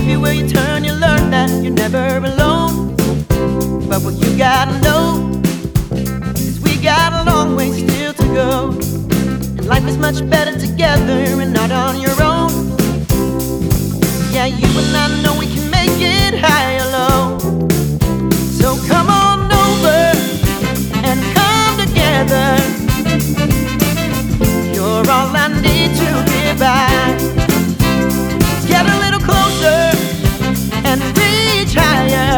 Everywhere you turn, you learn that you're never alone. But what you gotta know is we got a long way still to go, and life is much better together and not on your own. Yeah, you and I know we can make it high or low. So come on over and come together. You're all I need to get by. Get a little closer and reach higher.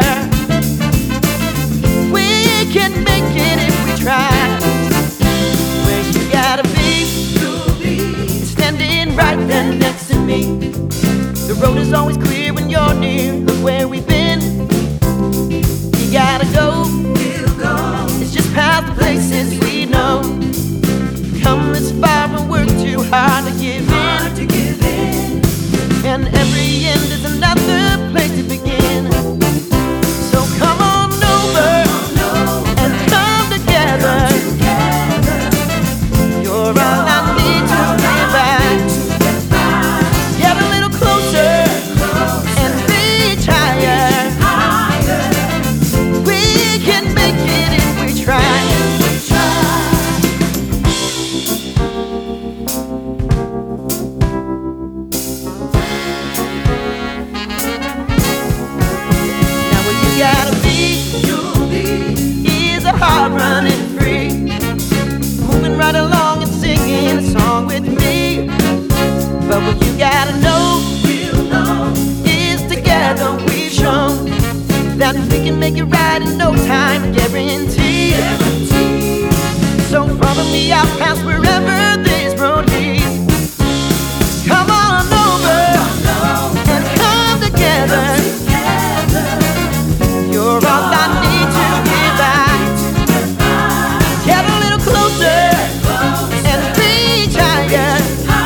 We can make it if we try. Where you gotta be, standing right there next to me. The road is always clear when you're near. Look where we've been. You gotta go, it's just past the places we know. Come this far and work too hard to give in. And every end is another place to begin. So come on over and come together. You're all I need to get by. Get a little closer and reach higher. We can make it if we try. Gotta be, is a heart running free, moving right along and singing a song with me. But what you gotta know, is together we've shown that we can make it right in no time, guarantee. So follow me out past wherever this road leads. Come on over and come together. You're all I need to get by. Get a little closer and reach higher.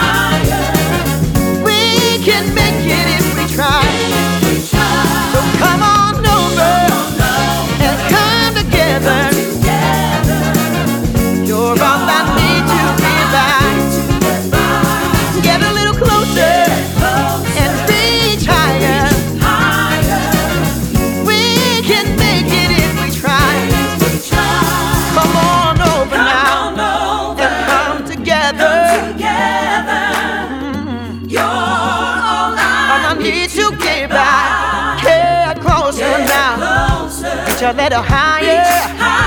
We can make it if we try. So come on over and come together. You're all I need to get by. Get a little closer and reach higher. Come on over now and come together. You're all I need to get by. Get closer now. Reach a little higher.